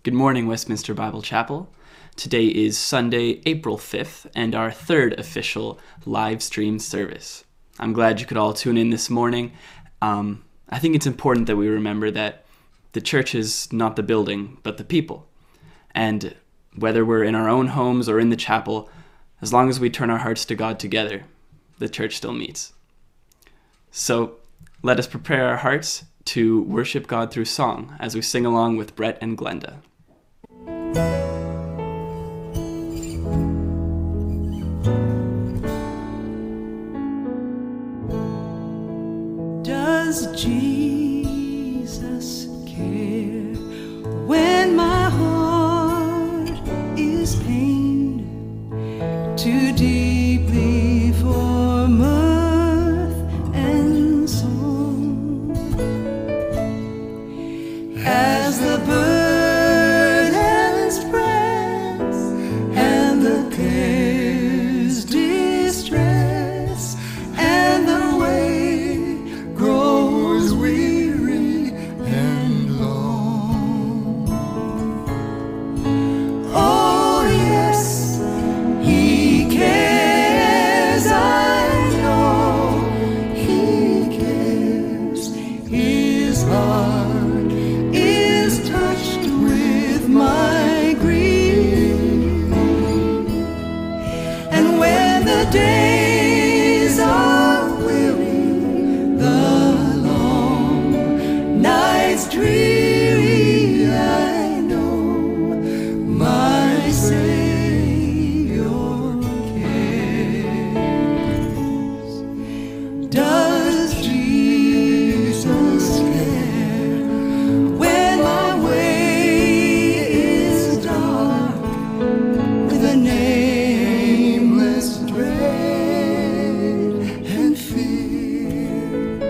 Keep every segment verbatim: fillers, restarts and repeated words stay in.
Good morning, Westminster Bible Chapel. Today is Sunday, April fifth, and our third official live stream service. I'm glad you could all tune in this morning. Um, I think it's important that we remember that the church is not the building, but the people. And whether we're in our own homes or in the chapel, as long as we turn our hearts to God together, the church still meets. So let us prepare our hearts to worship God through song as we sing along with Brett and Glenda. Does Jesus care when my heart is pained too deeply for mirth and song? As the burden spreads and the cares distress and the way grows weary and long. Oh yes, He cares, I know He cares. His heart is touched with my grief, and when the days are weary, the long nights dreary, I know my Savior cares. Does Jesus care when my way is dark with a nameless dread and fear?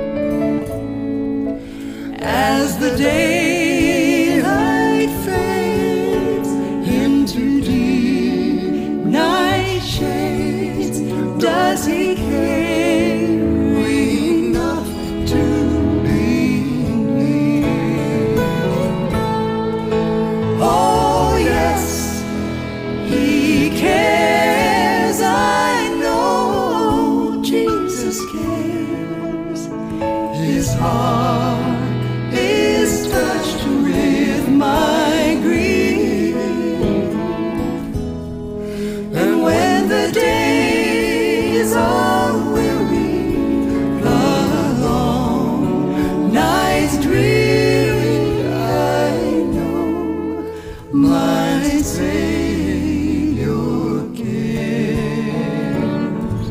As the daylight fades into deep night shades, does He care enough to be near? Oh yes, He cares, I know Jesus cares. His heart is touched with my grief, and when the days are weary, the long nights dreary, I know my Savior cares.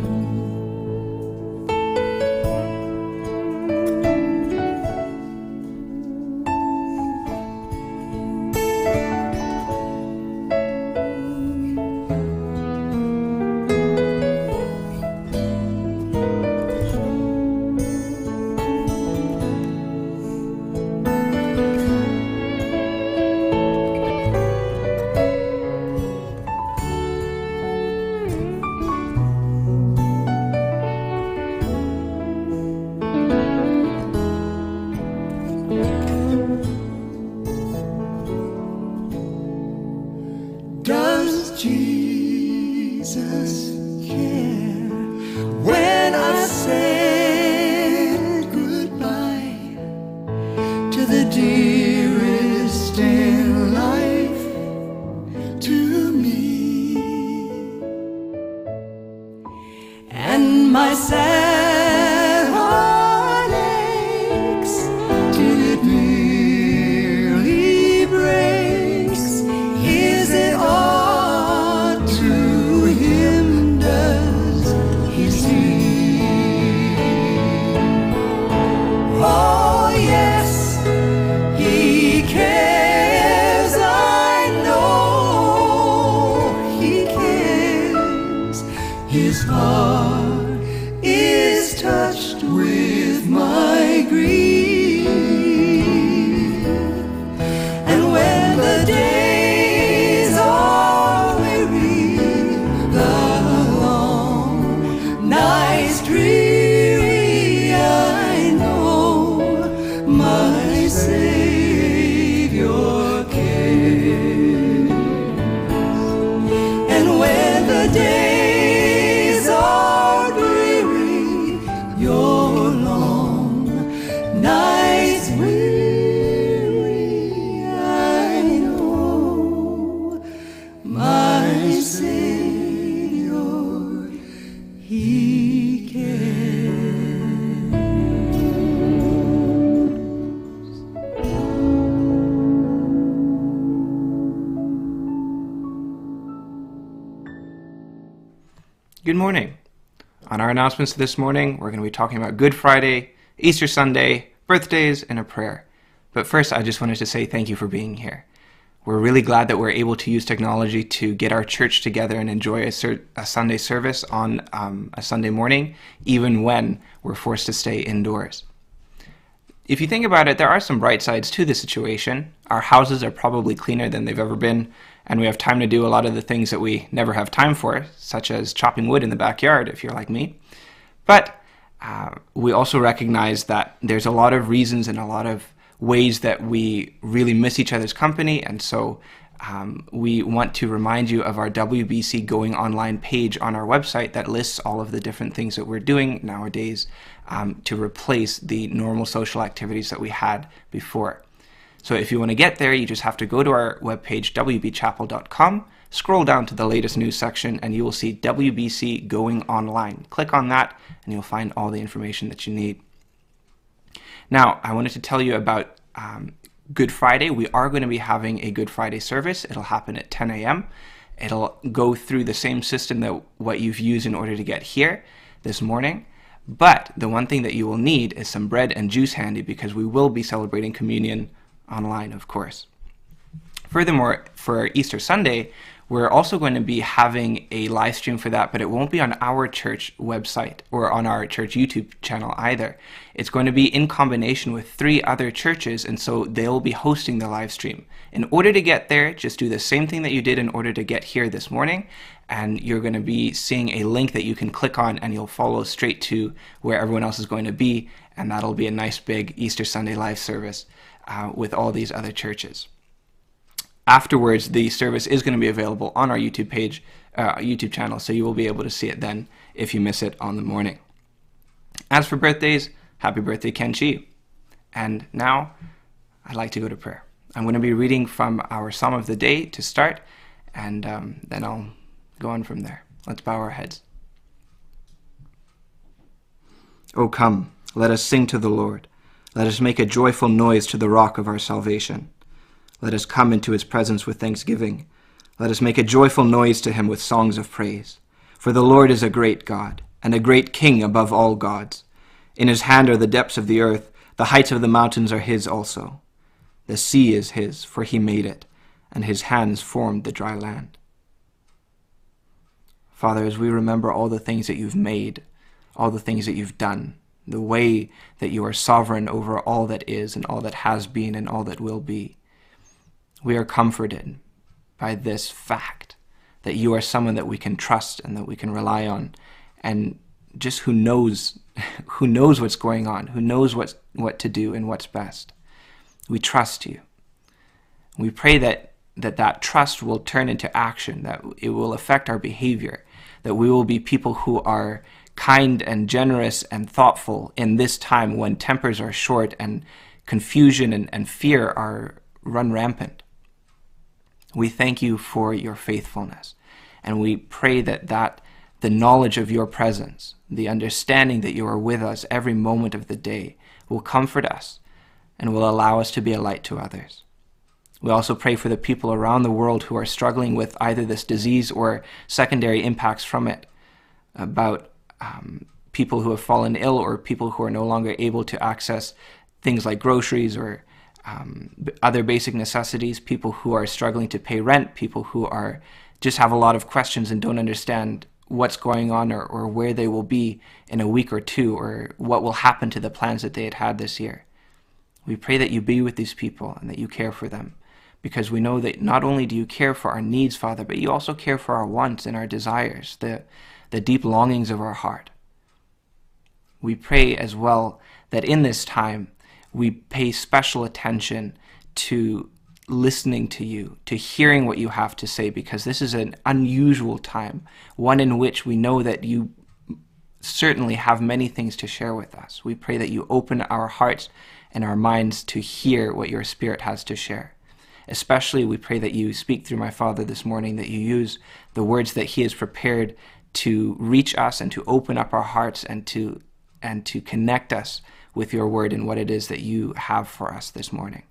Does Jesus care when I said goodbye to the dearest in life to me, and my sad heart aches till it nearly breaks? Is it aught to Him does Good morning. On our announcements this morning, we're going to be talking about Good Friday, Easter Sunday, birthdays, and a prayer. But first, I just wanted to say thank you for being here. We're really glad that we're able to use technology to get our church together and enjoy a, ser- a Sunday service on um, a Sunday morning, even when we're forced to stay indoors. If you think about it, there are some bright sides to the situation. Our houses are probably cleaner than they've ever been, and we have time to do a lot of the things that we never have time for, such as chopping wood in the backyard, if you're like me. But uh, we also recognize that there's a lot of reasons and a lot of ways that we really miss each other's company, and so um, we want to remind you of our W B C Going Online page on our website that lists all of the different things that we're doing nowadays um, to replace the normal social activities that we had before. So if you want to get there, you just have to go to our webpage, w b chapel dot com, scroll down to the latest news section, and you will see W B C Going Online. Click on that, and you'll find all the information that you need. Now, I wanted to tell you about um, Good Friday. We are going to be having a Good Friday service. It'll happen at ten a.m. It'll go through the same system that what you've used in order to get here this morning. But the one thing that you will need is some bread and juice handy, because we will be celebrating communion online, of course. Furthermore, for Easter Sunday, we're also going to be having a live stream for that, but it won't be on our church website or on our church YouTube channel either. It's going to be in combination with three other churches, and so they'll be hosting the live stream. In order to get there, just do the same thing that you did in order to get here this morning, and you're going to be seeing a link that you can click on, and you'll follow straight to where everyone else is going to be, and that'll be a nice big Easter Sunday live service uh, with all these other churches. Afterwards, the service is going to be available on our YouTube page, uh, YouTube channel, so you will be able to see it then if you miss it on the morning. As for birthdays, happy birthday, Ken Chi. And now, I'd like to go to prayer. I'm going to be reading from our Psalm of the Day to start, and um, then I'll go on from there. Let's bow our heads. O come, let us sing to the Lord. Let us make a joyful noise to the rock of our salvation. Let us come into his presence with thanksgiving. Let us make a joyful noise to him with songs of praise. For the Lord is a great God, and a great King above all gods. In his hand are the depths of the earth, the heights of the mountains are his also. The sea is his, for he made it, and his hands formed the dry land. Father, as we remember all the things that you've made, all the things that you've done, the way that you are sovereign over all that is and all that has been and all that will be, we are comforted by this fact that you are someone that we can trust and that we can rely on, and just who knows who knows what's going on, who knows what, what to do and what's best. We trust you. We pray that, that that trust will turn into action, that it will affect our behavior, that we will be people who are kind and generous and thoughtful in this time when tempers are short and confusion and, and fear are run rampant. We thank you for your faithfulness, and we pray that, that the knowledge of your presence, the understanding that you are with us every moment of the day, will comfort us and will allow us to be a light to others. We also pray for the people around the world who are struggling with either this disease or secondary impacts from it, about um, people who have fallen ill or people who are no longer able to access things like groceries or Um, other basic necessities, people who are struggling to pay rent, people who are just have a lot of questions and don't understand what's going on or, or where they will be in a week or two, or what will happen to the plans that they had had this year. We pray that you be with these people and that you care for them, because we know that not only do you care for our needs, Father, but you also care for our wants and our desires, the, the deep longings of our heart. We pray as well that in this time, we pay special attention to listening to you, to hearing what you have to say, because this is an unusual time, one in which we know that you certainly have many things to share with us. We pray that you open our hearts and our minds to hear what your Spirit has to share. Especially, we pray that you speak through my Father this morning, that you use the words that he has prepared to reach us and to open up our hearts and to and to connect us with your word and what it is that you have for us this morning.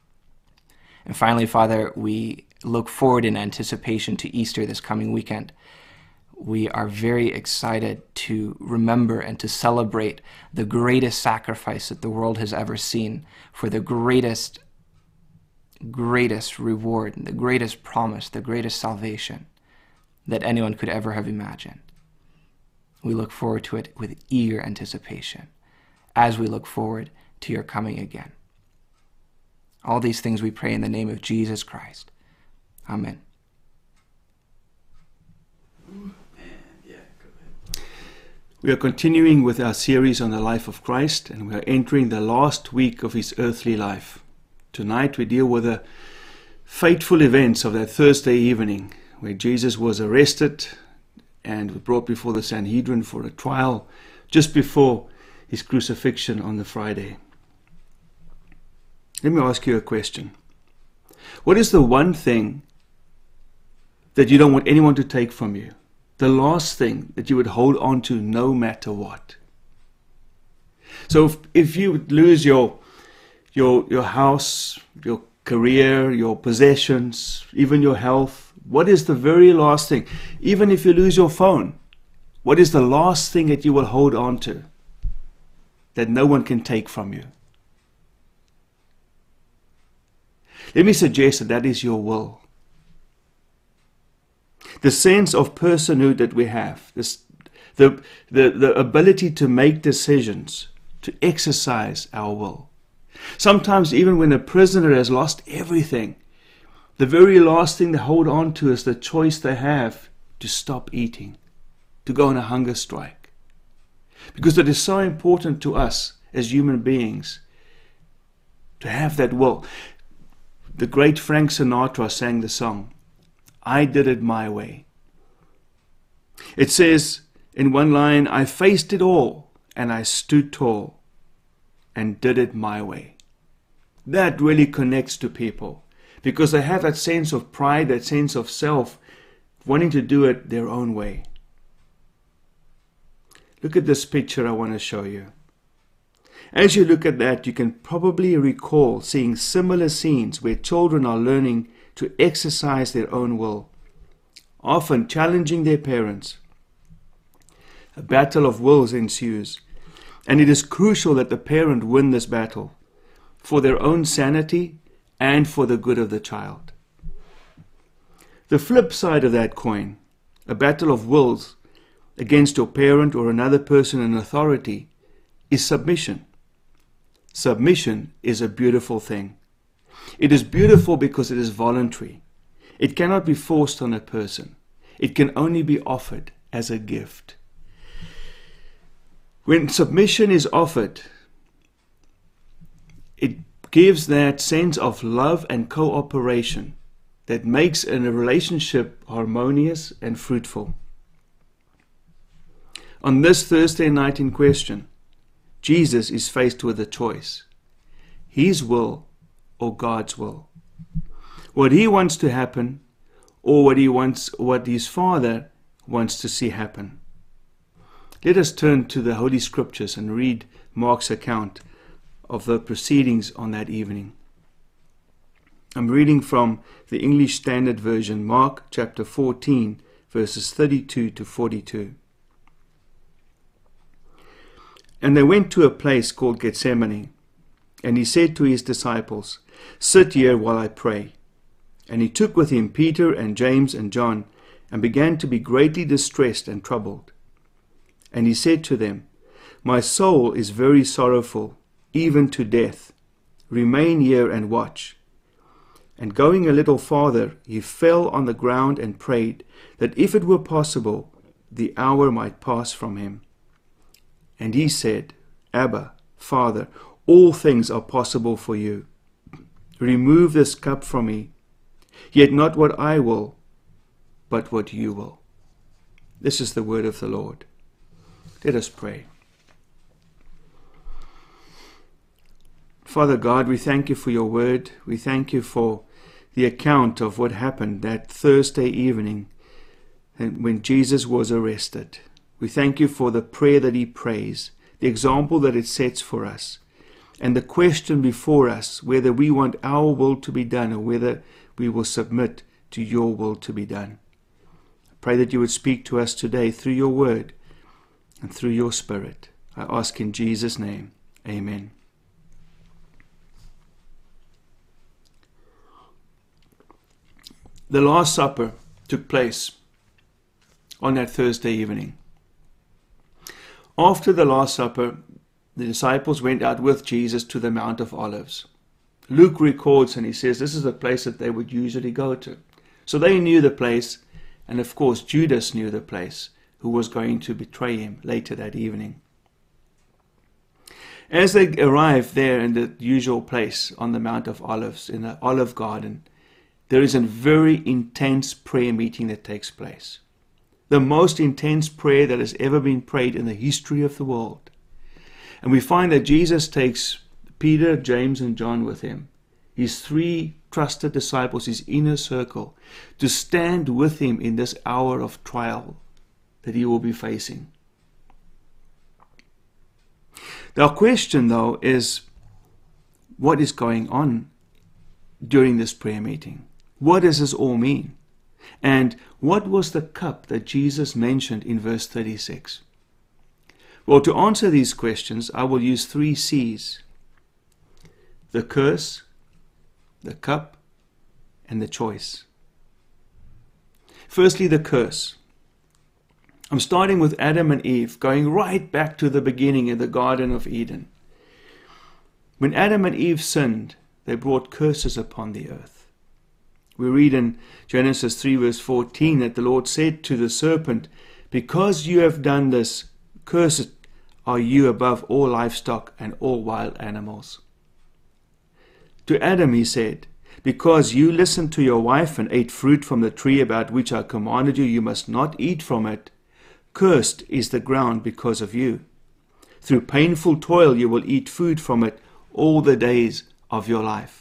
And finally, Father, we look forward in anticipation to Easter this coming weekend. we are very excited to remember and to celebrate the greatest sacrifice that the world has ever seen for the greatest, greatest reward, the greatest promise, the greatest salvation that anyone could ever have imagined. We look forward to it with eager anticipation as we look forward to your coming again. All these things we pray in the name of Jesus Christ. Amen. We are continuing with our series on the life of Christ, and we are entering the last week of his earthly life. Tonight we deal with the fateful events of that Thursday evening where Jesus was arrested and was brought before the Sanhedrin for a trial just before his crucifixion on the Friday. Let me ask you a question. What is the one thing that you don't want anyone to take from you? The last thing that you would hold on to no matter what? So if, if you would lose your, your, your house, your career, your possessions, even your health, what is the very last thing? Even if you lose your phone, what is the last thing that you will hold on to that no one can take from you? Let me suggest that that is your will. The sense of personhood that we have, this, the, the, the ability to make decisions, to exercise our will. Sometimes even when a prisoner has lost everything, the very last thing they hold on to is the choice they have to stop eating, to go on a hunger strike. Because it is so important to us as human beings to have that will. The great Frank Sinatra sang the song, I Did It My Way. It says in one line, I faced it all and I stood tall and did it my way. That really connects to people because they have that sense of pride, that sense of self, wanting to do it their own way. Look at this picture I want to show you. As you look at that, you can probably recall seeing similar scenes where children are learning to exercise their own will, often challenging their parents. A battle of wills ensues, and it is crucial that the parent win this battle for their own sanity and for the good of the child. The flip side of that coin, a battle of wills against your parent or another person in authority, is submission. Submission is a beautiful thing. It is beautiful because it is voluntary. It cannot be forced on a person. It can only be offered as a gift. When submission is offered, it gives that sense of love and cooperation that makes a relationship harmonious and fruitful. On this Thursday night in question, Jesus is faced with a choice. His will or God's will. What he wants to happen or what he wants, what his Father wants to see happen. Let us turn to the Holy Scriptures and read Mark's account of the proceedings on that evening. I'm reading from the English Standard Version, Mark chapter fourteen, verses thirty-two to forty-two. And they went to a place called Gethsemane, and he said to his disciples, Sit here while I pray. And he took with him Peter and James and John, and began to be greatly distressed and troubled. And he said to them, My soul is very sorrowful, even to death. Remain here and watch. And going a little farther, he fell on the ground and prayed, that if it were possible, the hour might pass from him. And he said, Abba, Father, all things are possible for you. Remove this cup from me, yet not what I will, but what you will. This is the word of the Lord. Let us pray. Father God, we thank you for your word. We thank you for the account of what happened that Thursday evening when Jesus was arrested. We thank you for the prayer that he prays, the example that it sets for us, and the question before us, whether we want our will to be done or whether we will submit to your will to be done. I Pray that you would speak to us today through your word and through your Spirit. I ask in Jesus' name. Amen. The Last Supper took place on that Thursday evening. After the Last Supper, the disciples went out with Jesus to the Mount of Olives. Luke records and he says this is a place that they would usually go to. So they knew the place, and of course Judas knew the place, who was going to betray him later that evening. As they arrived there in the usual place on the Mount of Olives, in the Olive Garden, there is a very intense prayer meeting that takes place. The most intense prayer that has ever been prayed in the history of the world. And we find that Jesus takes Peter, James, and John with him, his three trusted disciples, his inner circle, to stand with him in this hour of trial that he will be facing. The question, though, is what is going on during this prayer meeting? What does this all mean? And what was the cup that Jesus mentioned in verse thirty-six? Well, to answer these questions, I will use three C's: the curse, the cup, and the choice. Firstly, the curse. I'm starting with Adam and Eve, going right back to the beginning in the Garden of Eden. When Adam and Eve sinned, they brought curses upon the earth. We read in Genesis three verse fourteen that the Lord said to the serpent, "Because you have done this, cursed are you above all livestock and all wild animals." To Adam he said, "Because you listened to your wife and ate fruit from the tree about which I commanded you, you must not eat from it. Cursed is the ground because of you. Through painful toil you will eat food from it all the days of your life."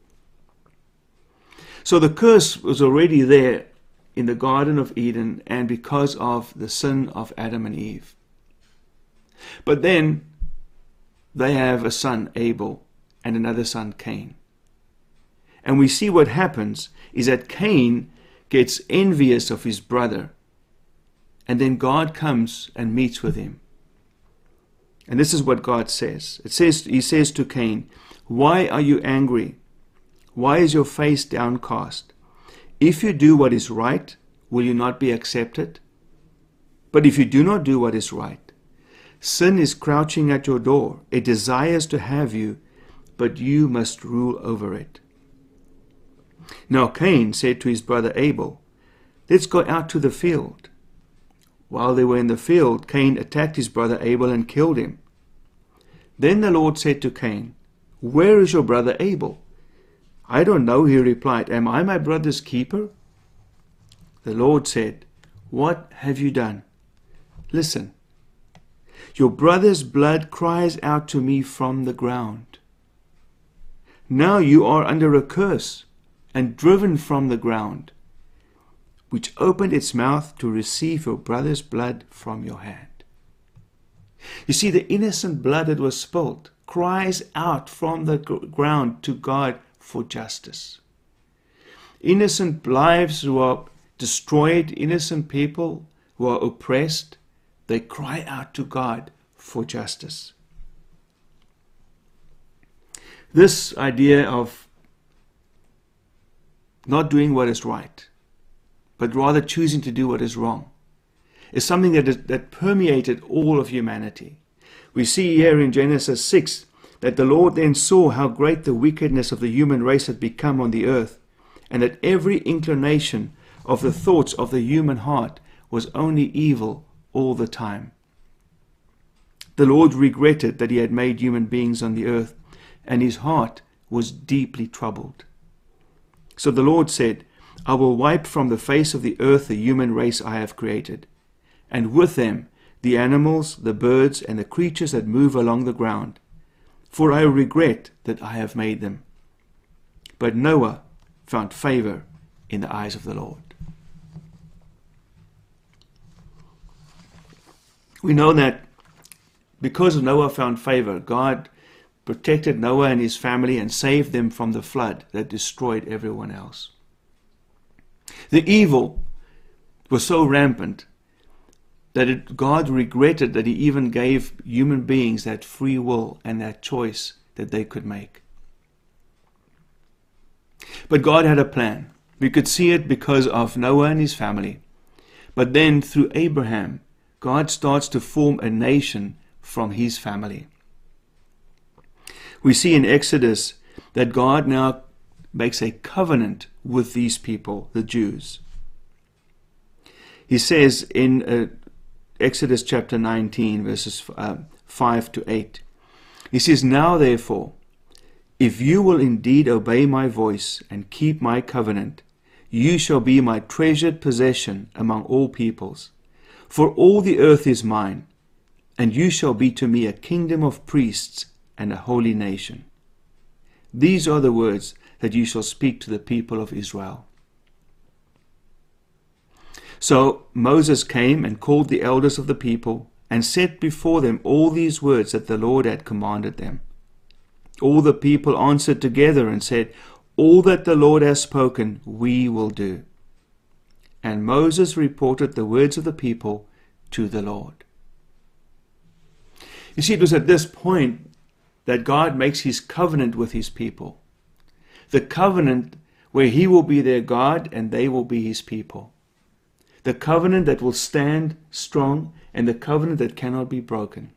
So the curse was already there in the Garden of Eden, and because of the sin of Adam and Eve. But then they have a son, Abel, and another son, Cain. And we see what happens is that Cain gets envious of his brother, and then God comes and meets with him. And this is what God says. It says, he says to Cain, "Why are you angry? Why is your face downcast? If you do what is right, will you not be accepted? But if you do not do what is right, sin is crouching at your door. It desires to have you, but you must rule over it." Now Cain said to his brother Abel, "Let's go out to the field." While they were in the field, Cain attacked his brother Abel and killed him. Then the Lord said to Cain, "Where is your brother Abel?" "I don't know," he replied. "Am I my brother's keeper?" The Lord said, "What have you done? Listen, your brother's blood cries out to me from the ground. Now you are under a curse and driven from the ground, which opened its mouth to receive your brother's blood from your hand." You see, the innocent blood that was spilled cries out from the ground to God for justice. Innocent lives who are destroyed, innocent people who are oppressed, they cry out to God for justice. This idea of not doing what is right, but rather choosing to do what is wrong, is something that, is, that permeated all of humanity. We see here in Genesis six that the Lord then saw how great the wickedness of the human race had become on the earth, and that every inclination of the thoughts of the human heart was only evil all the time. The Lord regretted that he had made human beings on the earth, and his heart was deeply troubled. So the Lord said, "I will wipe from the face of the earth the human race I have created, and with them the animals, the birds, and the creatures that move along the ground. For I regret that I have made them." But Noah found favor in the eyes of the Lord. We know that because Noah found favor, God protected Noah and his family and saved them from the flood that destroyed everyone else. The evil was so rampant that it, God regretted that he even gave human beings that free will and that choice that they could make. But God had a plan. We could see it because of Noah and his family. But then through Abraham, God starts to form a nation from his family. We see in Exodus that God now makes a covenant with these people, the Jews. He says in uh, Exodus chapter nineteen, verses uh, five to eight, he says, "Now therefore, if you will indeed obey my voice and keep my covenant, you shall be my treasured possession among all peoples. For all the earth is mine, and you shall be to me a kingdom of priests and a holy nation. These are the words that you shall speak to the people of Israel." So Moses came and called the elders of the people and set before them all these words that the Lord had commanded them. All the people answered together and said, "All that the Lord has spoken, we will do." And Moses reported the words of the people to the Lord. You see, it was at this point that God makes his covenant with his people. The covenant where he will be their God and they will be his people. The covenant that will stand strong and the covenant that cannot be broken.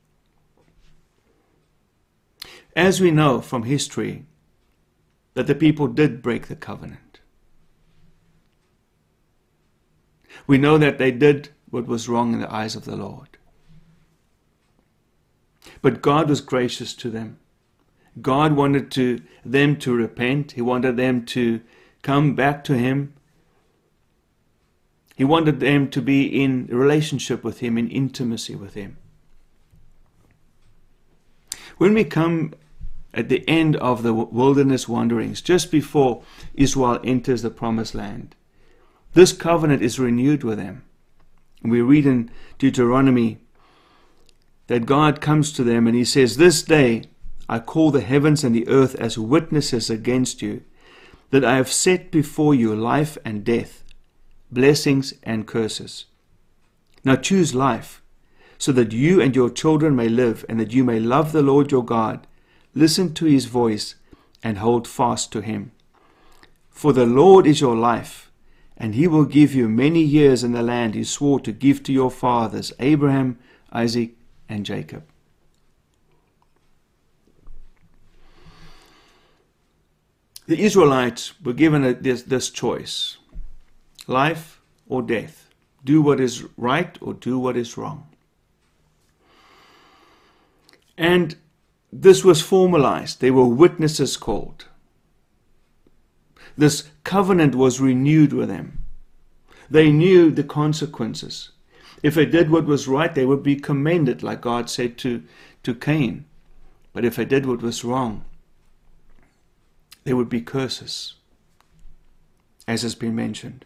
As we know from history, that the people did break the covenant. We know that they did what was wrong in the eyes of the Lord. But God was gracious to them. God wanted to, them to repent. He wanted them to come back to him. He wanted them to be in relationship with him, in intimacy with him. When we come at the end of the wilderness wanderings, just before Israel enters the promised land, this covenant is renewed with them. We read in Deuteronomy that God comes to them and he says, "This day I call the heavens and the earth as witnesses against you, that I have set before you life and death, blessings and curses. Now choose life, so that you and your children may live, and that you may love the Lord your God, listen to his voice, and hold fast to him. For the Lord is your life, and he will give you many years in the land he swore to give to your fathers, Abraham, Isaac, and Jacob." The Israelites were given a, this, this choice: life or death. Do what is right or do what is wrong. And this was formalized. They were witnesses called. This covenant was renewed with them. They knew the consequences. If they did what was right, they would be commended, like God said to, to Cain. But if they did what was wrong, there would be curses, as has been mentioned.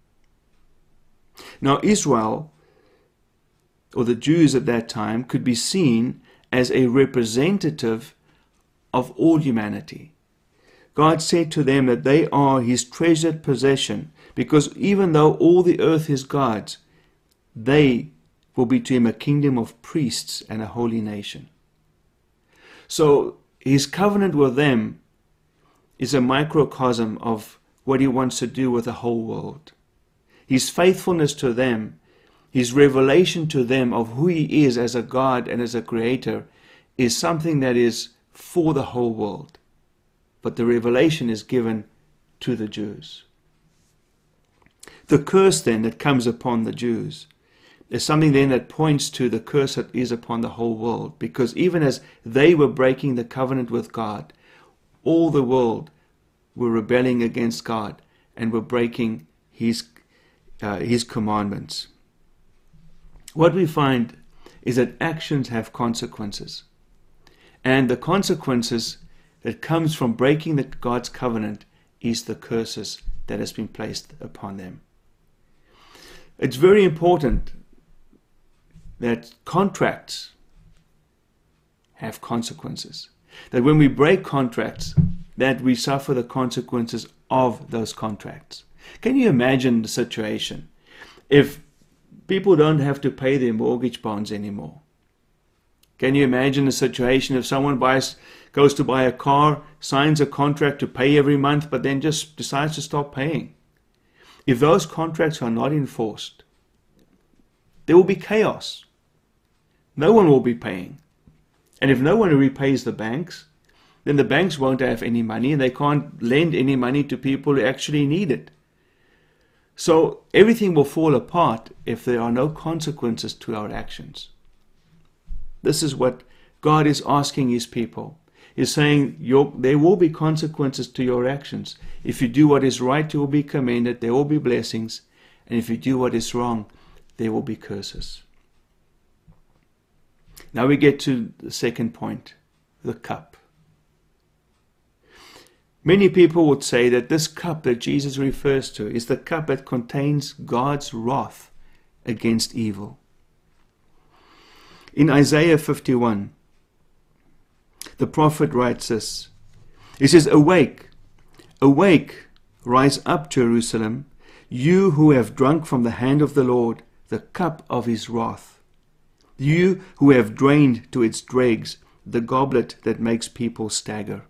Now Israel, or the Jews at that time, could be seen as a representative of all humanity. God said to them that they are his treasured possession, because even though all the earth is God's, they will be to him a kingdom of priests and a holy nation. So his covenant with them is a microcosm of what he wants to do with the whole world. His faithfulness to them, his revelation to them of who he is as a God and as a creator, is something that is for the whole world. But the revelation is given to the Jews. The curse then that comes upon the Jews is something then that points to the curse that is upon the whole world. Because even as they were breaking the covenant with God, all the world were rebelling against God and were breaking his, uh, his commandments. What we find is that actions have consequences. And the consequences that comes from breaking the God's covenant is the curses that has been placed upon them. It's very important that contracts have consequences. That when we break contracts, that we suffer the consequences of those contracts. Can you imagine the situation if people don't have to pay their mortgage bonds anymore? Can you imagine a situation if someone buys, goes to buy a car, signs a contract to pay every month, but then just decides to stop paying? If those contracts are not enforced, there will be chaos. No one will be paying. And if no one repays the banks, then the banks won't have any money and they can't lend any money to people who actually need it. So everything will fall apart if there are no consequences to our actions. This is what God is asking his people. He's saying your, there will be consequences to your actions. If you do what is right, you will be commended, there will be blessings. And if you do what is wrong, there will be curses. Now we get to the second point, the cup. Many people would say that this cup that Jesus refers to is the cup that contains God's wrath against evil. In Isaiah fifty-one, the prophet writes this. He says, "Awake, awake, rise up, Jerusalem, you who have drunk from the hand of the Lord the cup of his wrath, you who have drained to its dregs the goblet that makes people stagger."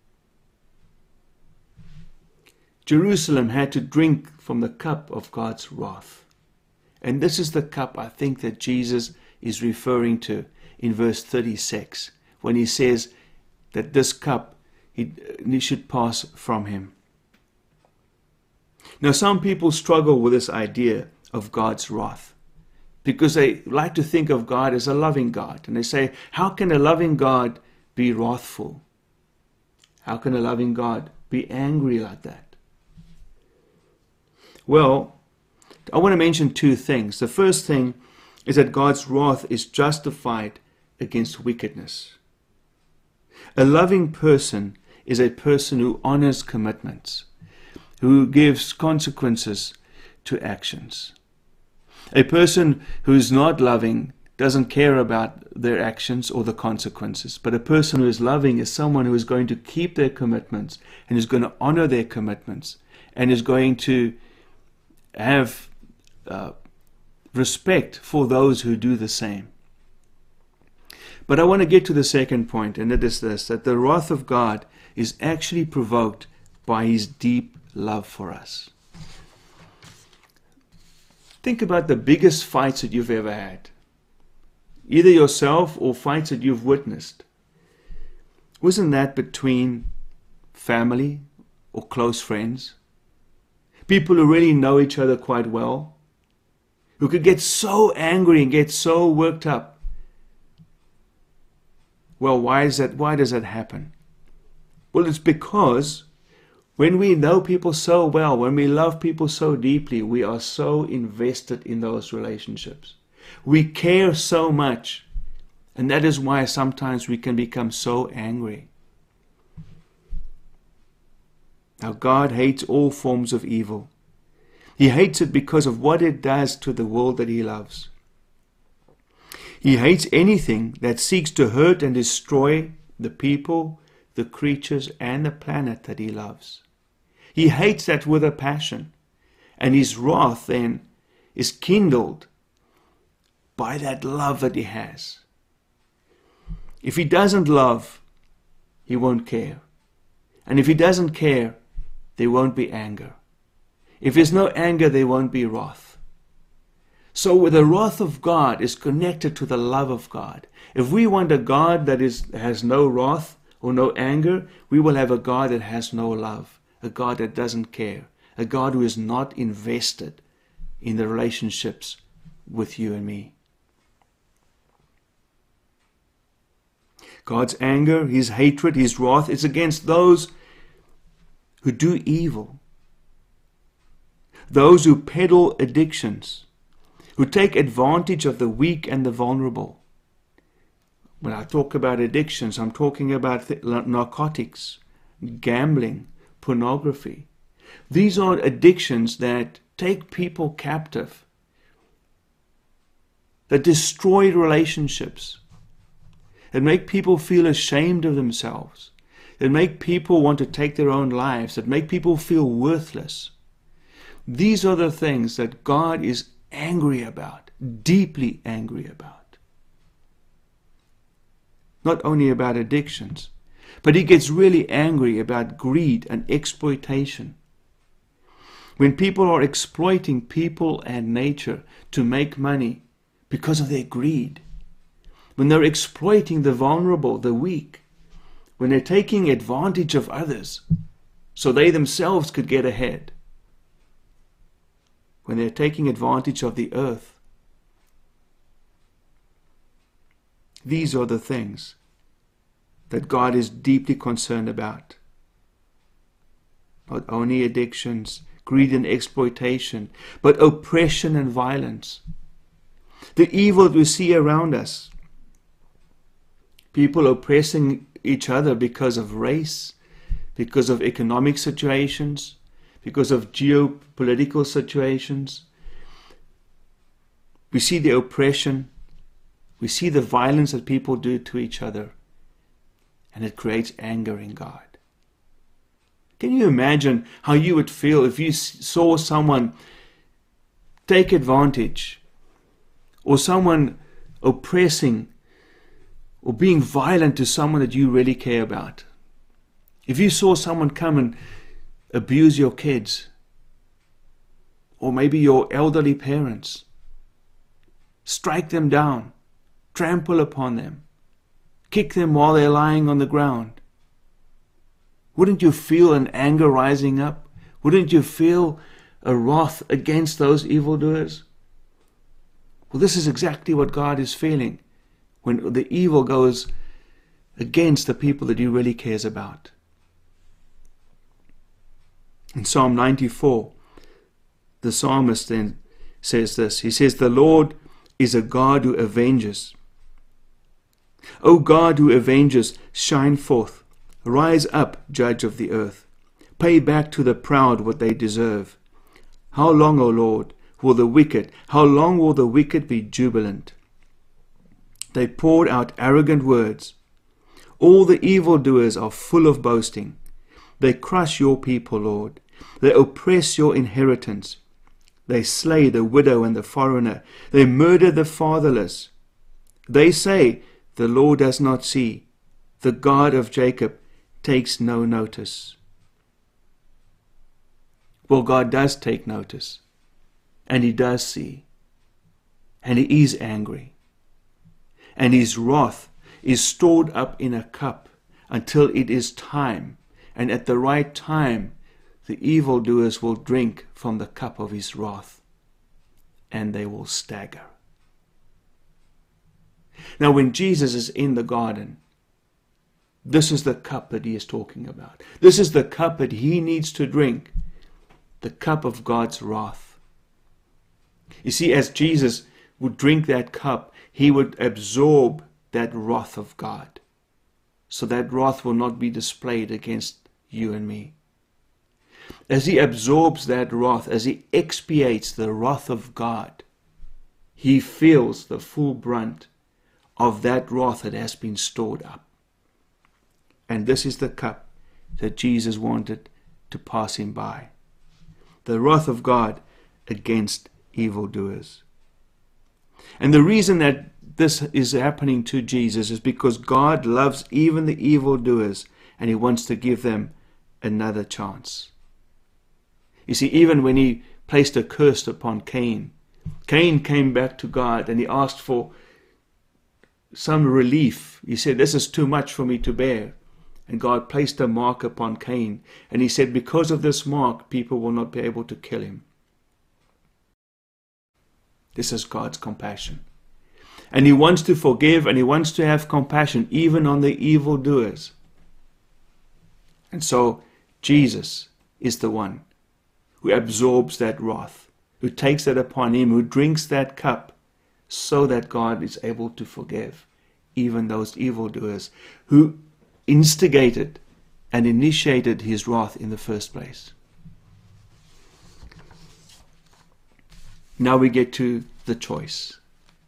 Jerusalem had to drink from the cup of God's wrath. And this is the cup I think that Jesus is referring to in verse thirty-six, when he says that this cup he, he should pass from him. Now some people struggle with this idea of God's wrath because they like to think of God as a loving God. And they say, how can a loving God be wrathful? How can a loving God be angry like that? Well, I want to mention two things. The first thing is that God's wrath is justified against wickedness. A loving person is a person who honors commitments, who gives consequences to actions. A person who is not loving doesn't care about their actions or the consequences, but a person who is loving is someone who is going to keep their commitments and is going to honor their commitments and is going to have uh, respect for those who do the same. But I want to get to the second point, and it is this, that the wrath of God is actually provoked by his deep love for us. Think about the biggest fights that you've ever had, either yourself or fights that you've witnessed. Wasn't that between family or close friends? People who really know each other quite well, who could get so angry and get so worked up. Well, why is that? Why does that happen? Well, it's because when we know people so well, when we love people so deeply, we are so invested in those relationships. We care so much, and that is why sometimes we can become so angry. Now, God hates all forms of evil. He hates it because of what it does to the world that he loves. He hates anything that seeks to hurt and destroy the people, the creatures, and the planet that he loves. He hates that with a passion. And his wrath then is kindled by that love that he has. If he doesn't love, he won't care. And if he doesn't care, there won't be anger. If there's no anger, there won't be wrath. So the wrath of God is connected to the love of God. If we want a God that is has no wrath or no anger, we will have a God that has no love, a God that doesn't care, a God who is not invested in the relationships with you and me. God's anger, his hatred, his wrath is against those who do evil, those who peddle addictions, who take advantage of the weak and the vulnerable. When I talk about addictions, I'm talking about th- narcotics, gambling, pornography. These are addictions that take people captive, that destroy relationships, that make people feel ashamed of themselves, that make people want to take their own lives, that make people feel worthless. These are the things that God is angry about, deeply angry about. Not only about addictions, but he gets really angry about greed and exploitation. When people are exploiting people and nature to make money because of their greed, when they're exploiting the vulnerable, the weak, when they're taking advantage of others so they themselves could get ahead, when they're taking advantage of the earth, these are the things that God is deeply concerned about. Not only addictions, greed and exploitation, but oppression and violence. The evil that we see around us. People oppressing each other because of race, because of economic situations, because of geopolitical situations. We see the oppression. We see the violence that people do to each other. And it creates anger in God. Can you imagine how you would feel if you saw someone take advantage, or someone oppressing or being violent to someone that you really care about? If you saw someone come and abuse your kids, or maybe your elderly parents, strike them down, trample upon them, kick them while they're lying on the ground, wouldn't you feel an anger rising up? Wouldn't you feel a wrath against those evildoers? Well, this is exactly what God is feeling when the evil goes against the people that He really cares about. In Psalm ninety-four, the psalmist then says this. He says, "The Lord is a God who avenges. O God who avenges, shine forth. Rise up, judge of the earth. Pay back to the proud what they deserve. How long, O Lord, will the wicked, how long will the wicked be jubilant? They poured out arrogant words. All the evildoers are full of boasting. They crush your people, Lord. They oppress your inheritance. They slay the widow and the foreigner. They murder the fatherless. They say, the Lord does not see. The God of Jacob takes no notice." Well, God does take notice. And He does see. And He is angry. And His wrath is stored up in a cup until it is time. And at the right time, the evildoers will drink from the cup of His wrath. And they will stagger. Now, when Jesus is in the garden, this is the cup that He is talking about. This is the cup that He needs to drink. The cup of God's wrath. You see, as Jesus would drink that cup, He would absorb that wrath of God. So that wrath will not be displayed against you and me. As He absorbs that wrath, as He expiates the wrath of God, He feels the full brunt of that wrath that has been stored up. And this is the cup that Jesus wanted to pass Him by. The wrath of God against evildoers. And the reason that this is happening to Jesus is because God loves even the evildoers, and He wants to give them another chance. You see, even when He placed a curse upon Cain, Cain came back to God and he asked for some relief. He said, "This is too much for me to bear." And God placed a mark upon Cain. And He said, because of this mark, people will not be able to kill him. This is God's compassion. And He wants to forgive, and He wants to have compassion even on the evildoers. And so Jesus is the one who absorbs that wrath, who takes that upon Him, who drinks that cup, so that God is able to forgive even those evildoers who instigated and initiated His wrath in the first place. Now we get to the choice.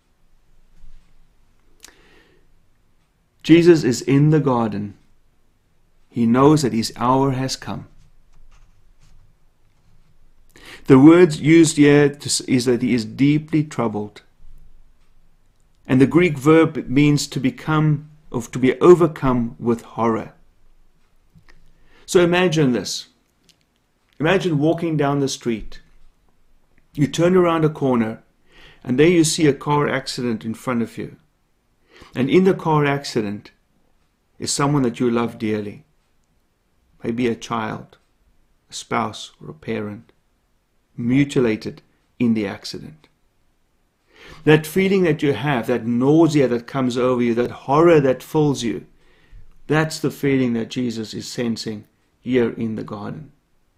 Jesus is in the garden. He knows that His hour has come. The words used here is that he is deeply troubled. And the Greek verb means to become, or to be overcome with horror. So imagine this. Imagine walking down the street. You turn around a corner, and there you see a car accident in front of you. And in the car accident is someone that you love dearly. Maybe a child, a spouse, or a parent, mutilated in the accident. That feeling that you have, that nausea that comes over you, that horror that fills you, that's the feeling that Jesus is sensing here in the garden.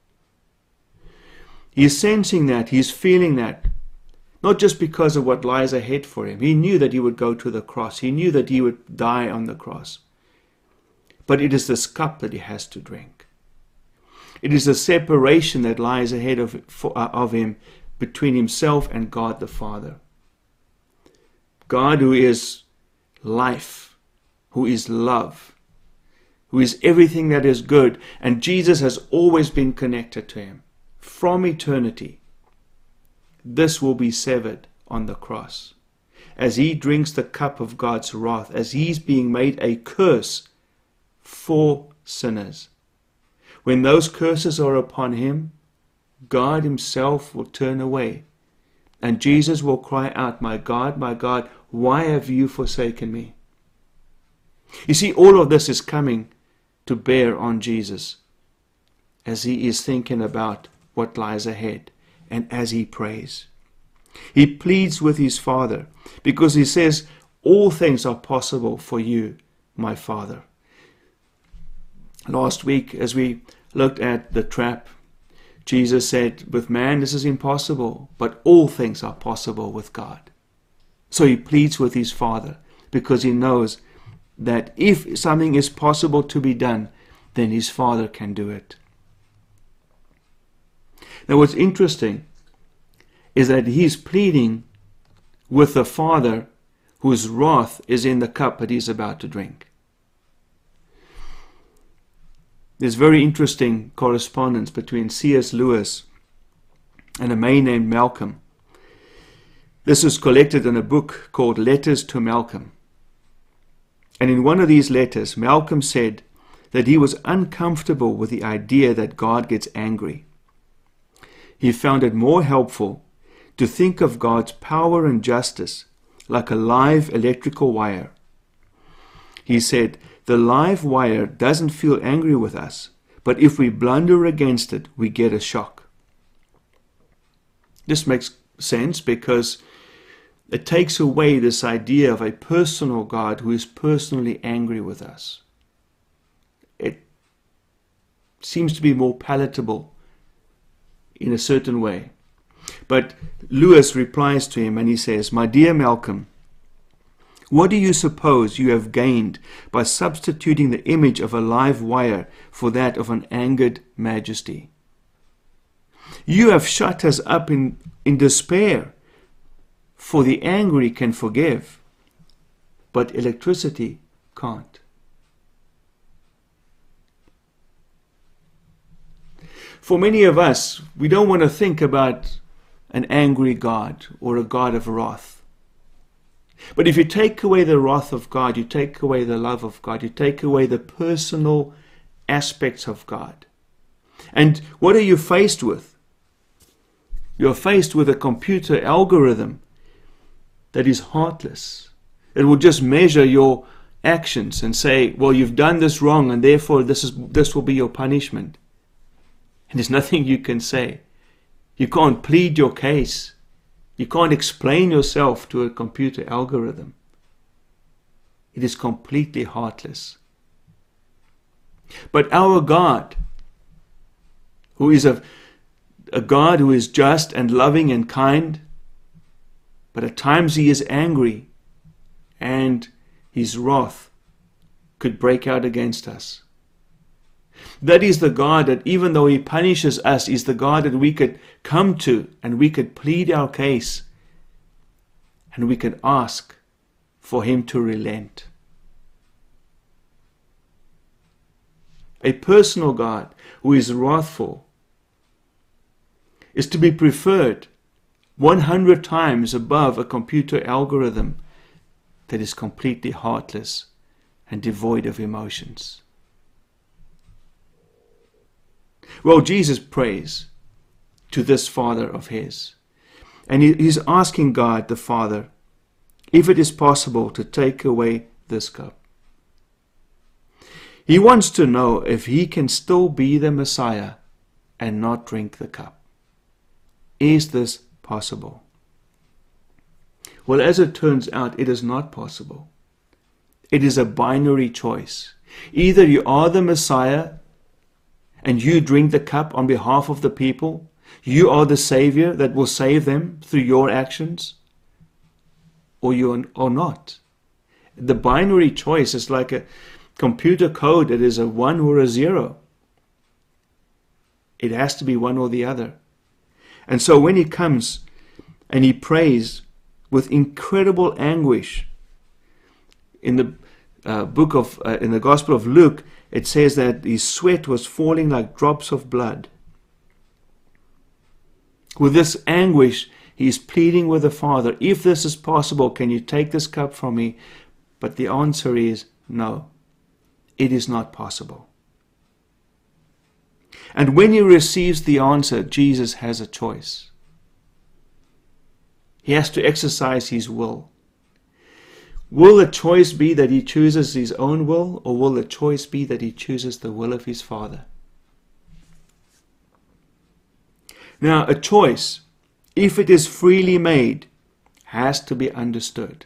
He's sensing that, he's feeling that, not just because of what lies ahead for him. He knew that he would go to the cross. He knew that he would die on the cross. But it is this cup that he has to drink. It is the separation that lies ahead of, for, uh, of him between himself and God the Father. God, who is life, who is love, who is everything that is good, and Jesus has always been connected to him from eternity. This will be severed on the cross. As he drinks the cup of God's wrath, as he's being made a curse for sinners. When those curses are upon him, God himself will turn away. And Jesus will cry out, "My God, my God, why have you forsaken me?" You see, all of this is coming to bear on Jesus as he is thinking about what lies ahead. And as he prays, he pleads with his Father, because he says, "All things are possible for you, my Father." Last week, as we looked at the trap, Jesus said, "With man this is impossible, but all things are possible with God." So he pleads with his Father, because he knows that if something is possible to be done, then his Father can do it. Now what's interesting is that he's pleading with the Father whose wrath is in the cup that he's about to drink. There's very interesting correspondence between C S Lewis and a man named Malcolm. This is collected in a book called Letters to Malcolm. And in one of these letters, Malcolm said that he was uncomfortable with the idea that God gets angry. He found it more helpful to think of God's power and justice like a live electrical wire. He said, "The live wire doesn't feel angry with us, but if we blunder against it, we get a shock." This makes sense because it takes away this idea of a personal God who is personally angry with us. It seems to be more palatable in a certain way. But Lewis replies to him and he says, "My dear Malcolm, what do you suppose you have gained by substituting the image of a live wire for that of an angered majesty? You have shut us up in, in despair, for the angry can forgive, but electricity can't." For many of us, we don't want to think about an angry God or a God of wrath. But if you take away the wrath of God, you take away the love of God, you take away the personal aspects of God. And what are you faced with? You're faced with a computer algorithm that is heartless. It will just measure your actions and say, well, you've done this wrong and therefore this is this will be your punishment. And there's nothing you can say. You can't plead your case. You can't explain yourself to a computer algorithm. It is completely heartless. But our God, who is a, a God who is just and loving and kind, but at times he is angry, and his wrath could break out against us. That is the God that, even though he punishes us, is the God that we could come to and we could plead our case and we could ask for him to relent. A personal God who is wrathful is to be preferred one hundred times above a computer algorithm that is completely heartless and devoid of emotions. Well, Jesus prays to this Father of his, and he, he's asking God the Father if it is possible to take away this cup. He wants to know if he can still be the Messiah and not drink the cup. Is this possible? Well, as it turns out, it is not possible. It is a binary choice. Either you are the Messiah and you drink the cup on behalf of the people, you are the Savior that will save them through your actions, or you are not. The binary choice is like a computer code that is a one or a zero. It has to be one or the other. And so when he comes and he prays with incredible anguish, in the uh, book of, uh, in the Gospel of Luke, it says that his sweat was falling like drops of blood. With this anguish, he is pleading with the Father, if this is possible, can you take this cup from me? But the answer is no, it is not possible. And when he receives the answer, Jesus has a choice. He has to exercise his will. Will the choice be that he chooses his own will, or will the choice be that he chooses the will of his Father? Now, a choice, if it is freely made, has to be understood.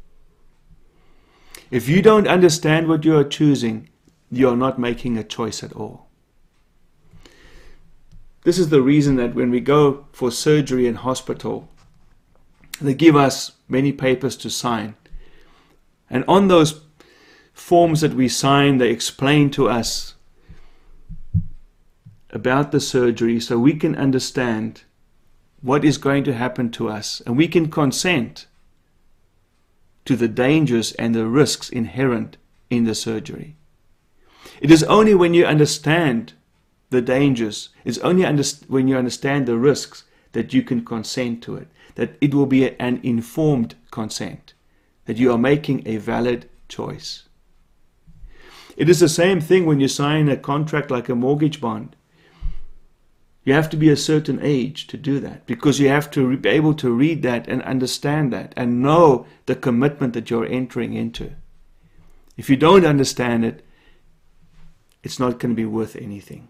If you don't understand what you are choosing, you are not making a choice at all. This is the reason that when we go for surgery in hospital, they give us many papers to sign. And on those forms that we sign, they explain to us about the surgery so we can understand what is going to happen to us, and we can consent to the dangers and the risks inherent in the surgery. It is only when you understand the dangers, it's only under, when you understand the risks that you can consent to it, that it will be an informed consent, that you are making a valid choice. It is the same thing when you sign a contract like a mortgage bond. You have to be a certain age to do that, because you have to be able to read that and understand that and know the commitment that you're entering into. If you don't understand it, it's not going to be worth anything.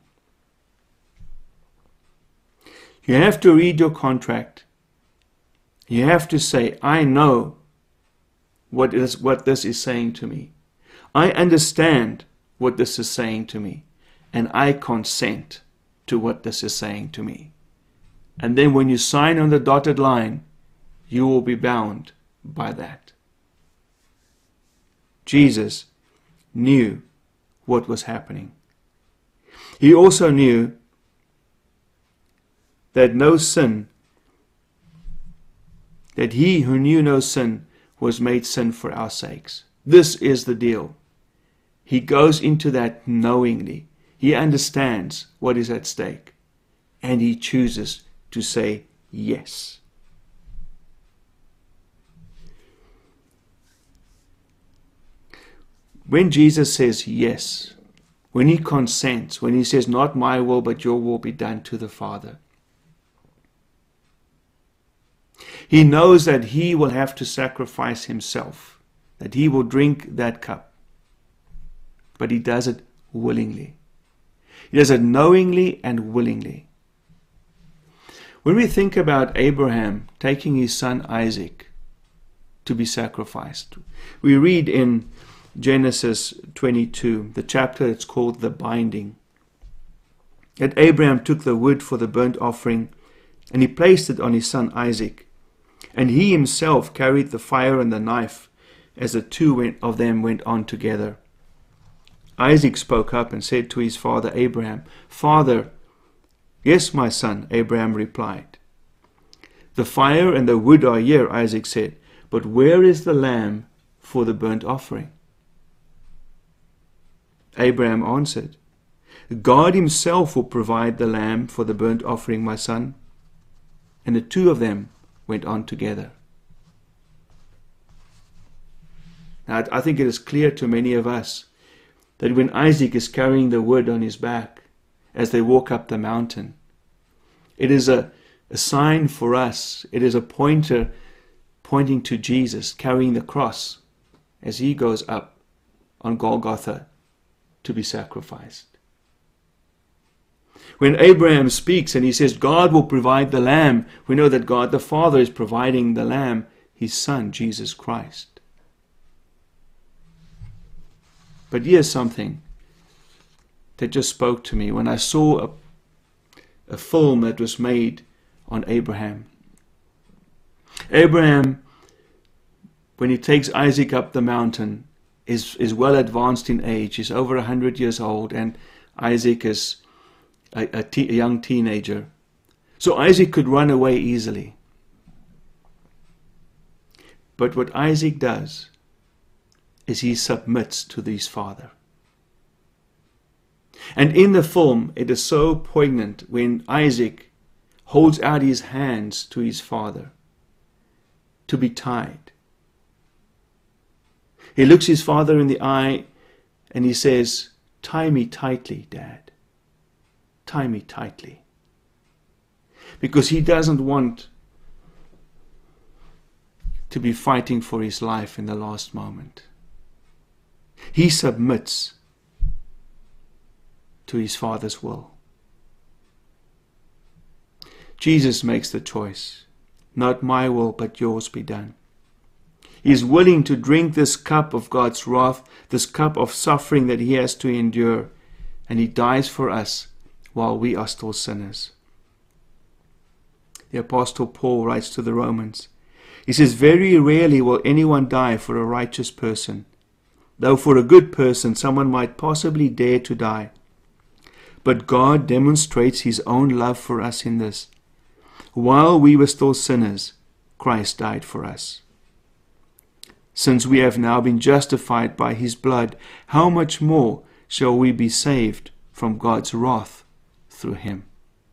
You have to read your contract. You have to say, I know what is what this is saying to me. I understand what this is saying to me, and I consent to what this is saying to me. And then when you sign on the dotted line, you will be bound by that. Jesus knew what was happening. He also knew that no sin, that he who knew no sin was made sin for our sakes. This is the deal. He goes into that knowingly. He understands what is at stake, and he chooses to say yes. When Jesus says yes, when he consents, when he says, not my will, but your will be done, to the Father, he knows that he will have to sacrifice himself, that he will drink that cup, but he does it willingly. He does it knowingly and willingly. When we think about Abraham taking his son Isaac to be sacrificed, we read in Genesis twenty-two, the chapter that's called the binding, that Abraham took the wood for the burnt offering and he placed it on his son Isaac, and he himself carried the fire and the knife as the two of them went on together. Isaac spoke up and said to his father Abraham, Father. Yes, my son, Abraham replied. The fire and the wood are here, Isaac said, but where is the lamb for the burnt offering? Abraham answered, God himself will provide the lamb for the burnt offering, my son. and the two of them went on together. Now, I think it is clear to many of us that when Isaac is carrying the wood on his back as they walk up the mountain, it is a, a sign for us, it is a pointer pointing to Jesus carrying the cross as he goes up on Golgotha to be sacrificed. When Abraham speaks and he says God will provide the lamb, we know that God the Father is providing the lamb, his Son, Jesus Christ. But here's something that just spoke to me when I saw a, a film that was made on Abraham. Abraham, when he takes Isaac up the mountain, is, is well advanced in age. He's over a hundred years old, and Isaac is a, a, te- a young teenager. So Isaac could run away easily. But what Isaac does is he submits to his father. And in the film, it is so poignant when Isaac holds out his hands to his father to be tied. He looks his father in the eye and he says, "Tie me tightly, Dad. Tie me tightly." Because he doesn't want to be fighting for his life in the last moment. He submits to his Father's will. Jesus makes the choice. Not my will, but yours be done. He is willing to drink this cup of God's wrath, this cup of suffering that he has to endure, and he dies for us while we are still sinners. The Apostle Paul writes to the Romans. He says, "Very rarely will anyone die for a righteous person, though for a good person someone might possibly dare to die. But God demonstrates his own love for us in this: while we were still sinners, Christ died for us. Since we have now been justified by his blood, how much more shall we be saved from God's wrath through him?"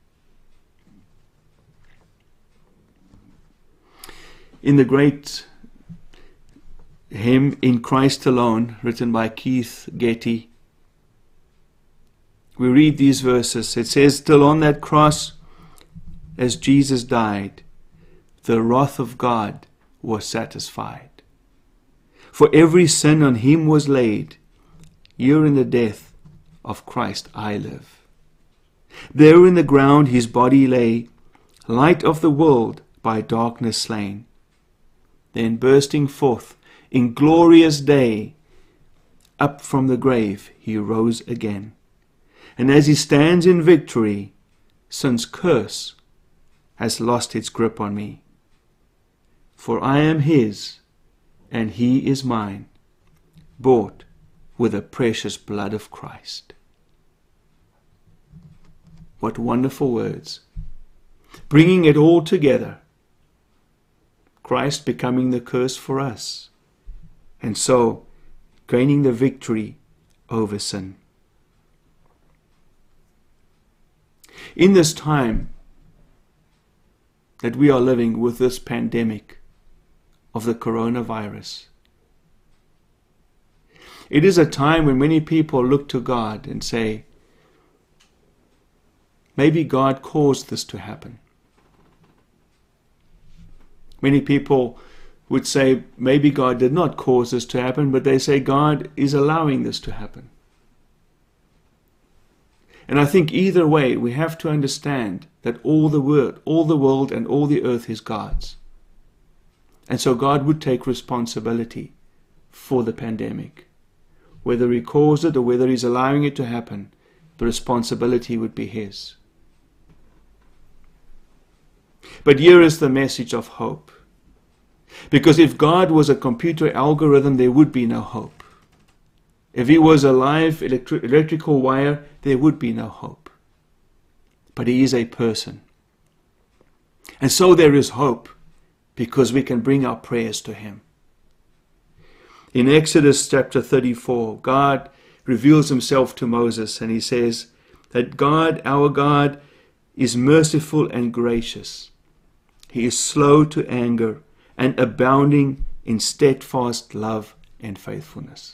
In the great hymn "In Christ Alone," written by Keith Getty, we read these verses. It says, "Till on that cross, as Jesus died, the wrath of God was satisfied. For every sin on him was laid. Here in the death of Christ I live. There in the ground his body lay, light of the world by darkness slain. Then bursting forth in glorious day, up from the grave he rose again. And as he stands in victory, sin's curse has lost its grip on me. For I am his, and he is mine, bought with the precious blood of Christ." What wonderful words. Bringing it all together. Christ becoming the curse for us, and so gaining the victory over sin. In this time that we are living with this pandemic of the coronavirus, it is a time when many people look to God and say, maybe God caused this to happen. Many people would say, maybe God did not cause this to happen, but they say God is allowing this to happen. And I think either way, we have to understand that all the world, all the world and all the earth is God's. And so God would take responsibility for the pandemic. Whether he caused it or whether he's allowing it to happen, the responsibility would be his. But here is the message of hope. Because if God was a computer algorithm, there would be no hope. If he was a live electri- electrical wire, there would be no hope. But he is a person. And so there is hope, because we can bring our prayers to him. In Exodus chapter thirty-four, God reveals himself to Moses, and he says that God, our God, is merciful and gracious, He is slow to anger and abounding in steadfast love and faithfulness.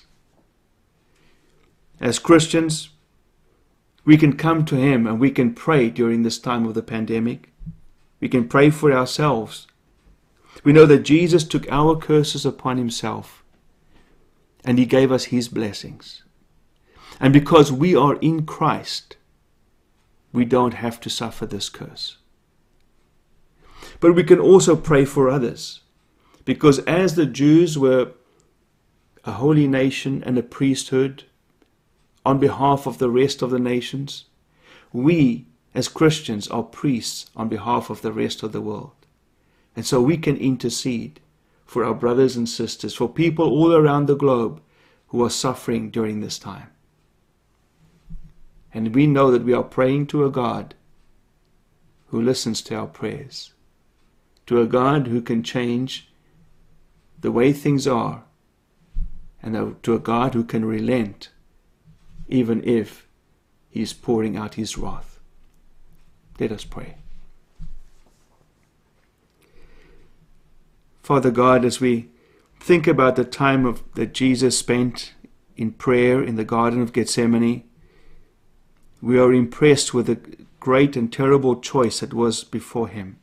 As Christians, we can come to Him and we can pray during this time of the pandemic. We can pray for ourselves. We know that Jesus took our curses upon Himself and He gave us His blessings. And because we are in Christ, we don't have to suffer this curse. But we can also pray for others, because as the Jews were a holy nation and a priesthood on behalf of the rest of the nations, we as Christians are priests on behalf of the rest of the world. And so we can intercede for our brothers and sisters, for people all around the globe who are suffering during this time. And we know that we are praying to a God who listens to our prayers, to a God who can change the way things are, and to a God who can relent even if He is pouring out His wrath. Let us pray. Father God, as we think about the time of, that Jesus spent in prayer in the Garden of Gethsemane, we are impressed with the great and terrible choice that was before Him.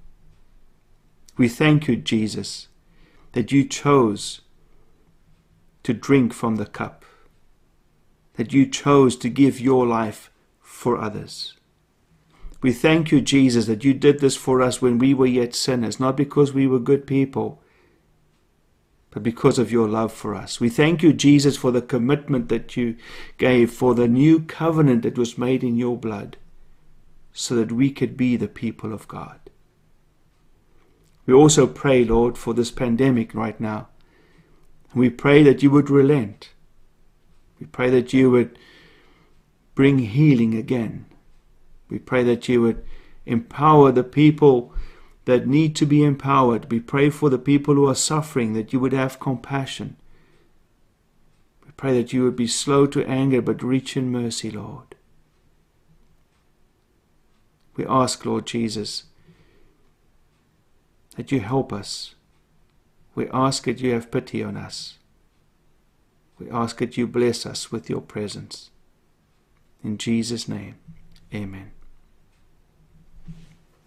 We thank You, Jesus, that You chose to drink from the cup, that You chose to give Your life for others. We thank You, Jesus, that You did this for us when we were yet sinners, not because we were good people, but because of Your love for us. We thank You, Jesus, for the commitment that You gave, for the new covenant that was made in Your blood, so that we could be the people of God. We also pray, Lord, for this pandemic right now. We pray that You would relent. We pray that You would bring healing again. We pray that You would empower the people that need to be empowered. We pray for the people who are suffering, that You would have compassion. We pray that You would be slow to anger, but rich in mercy, Lord. We ask, Lord Jesus, that You help us. We ask that You have pity on us. We ask that You bless us with Your presence. In Jesus' name, amen.